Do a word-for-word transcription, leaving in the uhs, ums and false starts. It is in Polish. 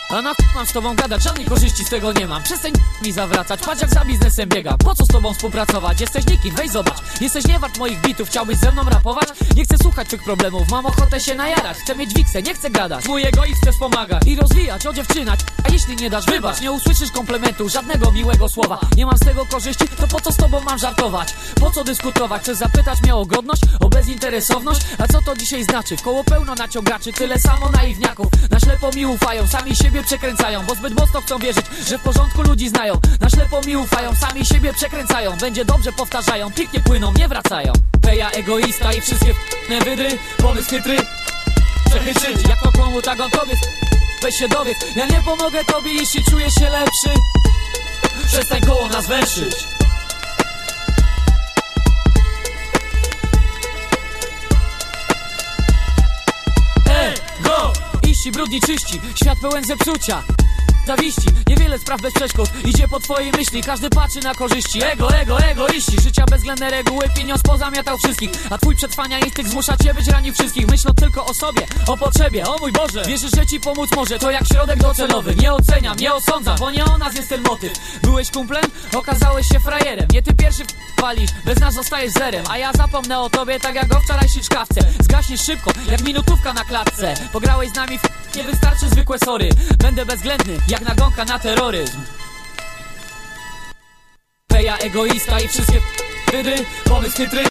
A na k*** mam z tobą gadać, żadnej korzyści z tego nie mam. Przestań mi zawracać, patrz jak za biznesem biega. Po co z tobą współpracować? Jesteś nikim, weź zobacz. Jesteś nie wart moich bitów, chciałbyś ze mną rapować? Nie chcę słuchać twych problemów, mam ochotę się najarać. Chcę mieć wiksę, nie chcę gadać. Twój egoizm chcę wspomagać i rozwijać, o dziewczyna. A jeśli nie dasz, wybacz, nie usłyszysz komplementu, żadnego miłego słowa. Nie mam z tego korzyści, to po co z tobą mam żartować? Po co dyskutować? Chcesz zapytać mnie o godność, o bezinteresowność? A co to dzisiaj znaczy? W koło pełno naciągaczy, tyle samo naiwniaków. Na ślepo mi ufają, sami siebie przekręcają, bo zbyt mocno chcą wierzyć, że w porządku ludzi znają. Na ślepo mi ufają, sami siebie przekręcają. Będzie dobrze, powtarzają, piknie płyną, nie wracają. Peja egoista i wszystkie f***ne wydry. Pomysł chytry, przechytrzyć. Jak to komu, tak on tobie. Weź się dowiedz, ja nie pomogę tobie, jeśli czujesz się lepszy. Przestań koło nas węszyć. Ego! Iści, brudni, czyści, świat pełen zepsucia, zawiści, niewiele spraw bez przeszkód. Idzie po twojej myśli, każdy patrzy na korzyści. Ego, ego, egoiści, życia bezwzględne reguły, pieniądz pozamiatał wszystkich. A twój przetrwania instynkt zmusza cię być ranił wszystkich. Myśl tylko o sobie, o potrzebie, o mój Boże. Wierzysz, że ci pomóc może, to jak środek docelowy. Nie oceniam, nie osądzam, bo nie o nas jest ten motyw. Byłeś kumplem? Okazałeś się frajerem. Nie ty pierwszy walisz, bez nas zostajesz zerem. A ja zapomnę o tobie, tak jak o wczorajszej czkawce. Zgaśniesz szybko, jak minutówka na klatce. Pograłeś z nami w... nie wystarczy zwykłe sorry. Będę bezwzględny, jak nagonka na terroryzm. Peja egoista i wszystkie wydry. Pomysł chytry,